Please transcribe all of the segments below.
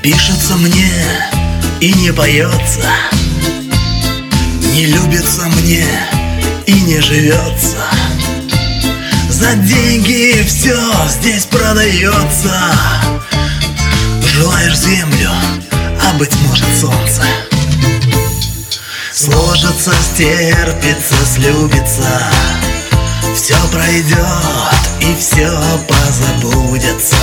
Пишется мне и не поется, не любится мне и не живется. За деньги все здесь продается. Желаешь землю, а быть может солнце. Сложится, стерпится, слюбится. Все пройдет и все позабудется.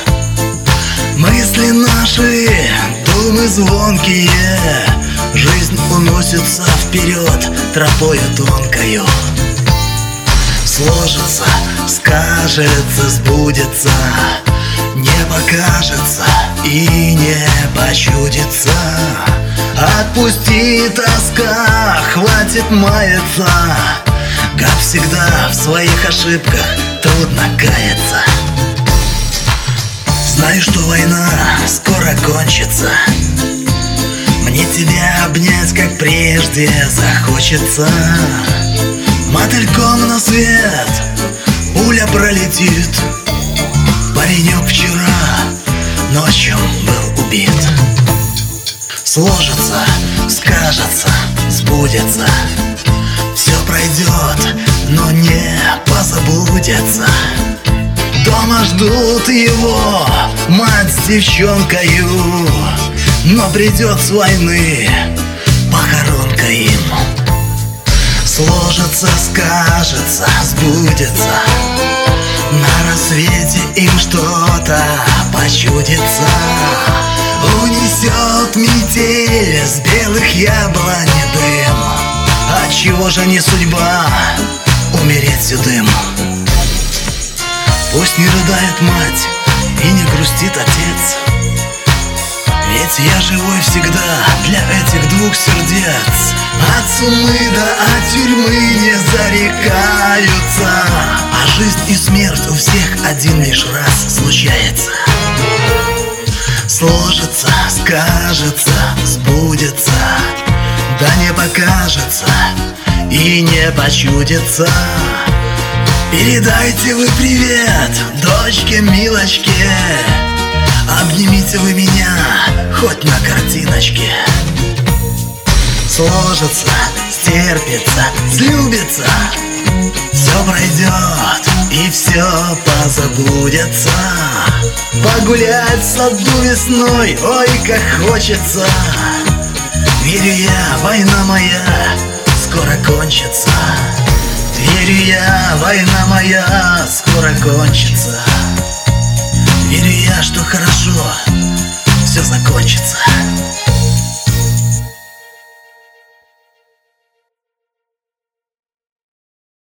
Мысли наши, думы звонкие, жизнь уносится вперед тропою тонкою. Сложится, скажется, сбудется, не покажется и не почудится. Отпусти, тоска, хватит маяться. Как всегда в своих ошибках трудно каяться. Знаю, что война скоро кончится. Мне тебя обнять, как прежде, захочется. Мотыльком на свет пуля пролетит. Паренек вчера ночью был убит. Сложится, скажется, сбудется. Все пройдет, но не позабудется. Дома ждут его мать с девчонкою, но придет с войны похоронка им. Сложится, скажется, сбудется. На рассвете им что-то почудится. Унесет метель с белых яблонь дым. Отчего же не судьба умереть седым? Пусть не рыдает мать и не грустит отец, ведь я живой всегда для этих двух сердец. От сумы до тюрьмы не зарекаются, а жизнь и смерть у всех один лишь раз случается. Сложится, скажется, сбудется, да не покажется и не почудится. Передайте вы привет дочке Милочке, обнимите вы меня хоть на картиночке. Сложится, стерпится, слюбится. Все пройдет и все позабудется. Погулять в саду весной, ой, как хочется. Верю я, война моя скоро кончится. Верю я, война моя скоро кончится. Верю я, что хорошо все закончится.